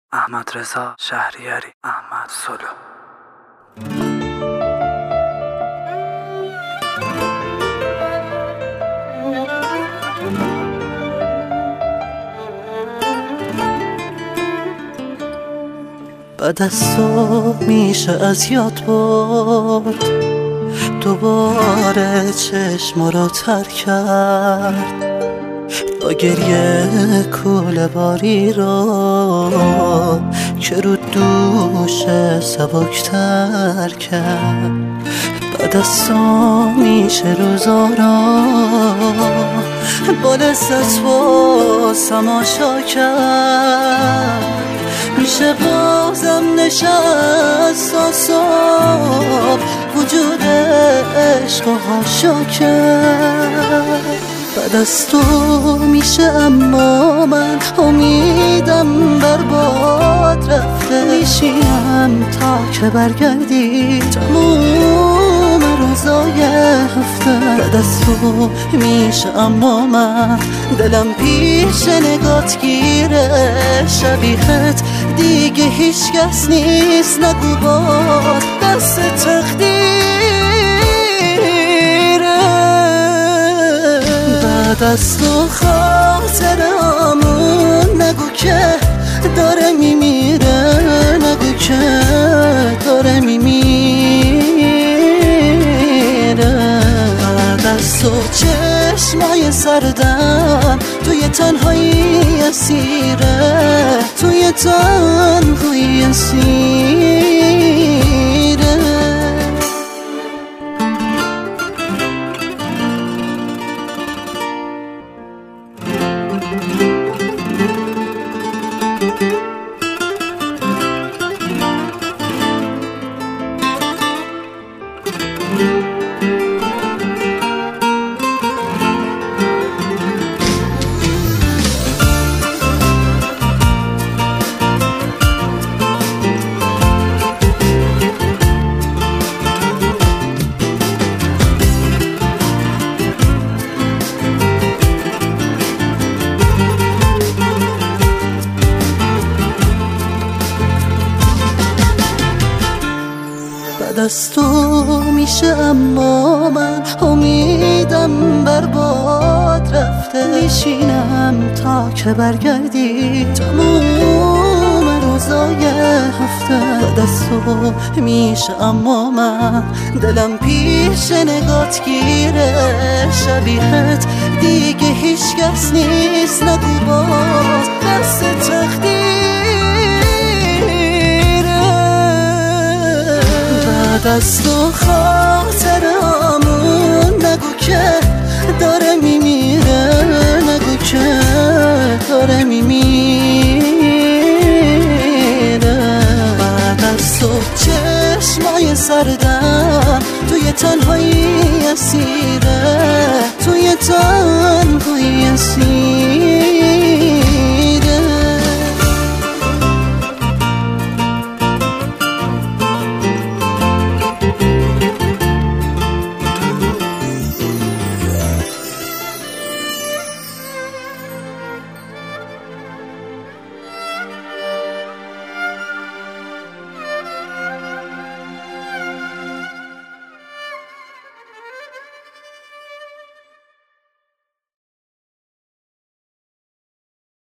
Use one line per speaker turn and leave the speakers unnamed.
احمد رضا شهریاری، احمد سلو.
بعد از تو میشه از یاد برد، دوباره چشم رو تر کرد، با گریه کوله باری رو که رو دوش سبکتر کرد. بعد از تو میشه روزارا با لذت بازم آشا کرد، میشه بازم نشست تا صبح وجود عشق و حاشا کرد. بعد از تو میشه اما من امیدم برباد رفته، میشینم تا که برگردی تموم روزای هفته. بعد از تو میشه اما من دلم پیش نگات گیره، شبیهت دیگه هیچ کس نیست، نگو باز دست تقدیره. بعد از تو خاطرامون نگو که داره میمیره، نگو که داره میمیره. بعد از تو چشمای سردم توی تنهایی اسیره، توی تنهایی اسیره. بعد از تو میشه اما من امیدم برباد رفته، میشینم تا که برگردی تموم روزای هفته. بعد از تو میشه اما من دلم پیش نگات گیره، شبیهت دیگه هیچ کس نیست، نگو باز دست تقدیره. بعد از تو خاطرامون نگو که داره میمیره، نگو که داره میمیره. بعد از تو چشمای سردم توی تنهایی اسیره، توی تنهایی اسیره.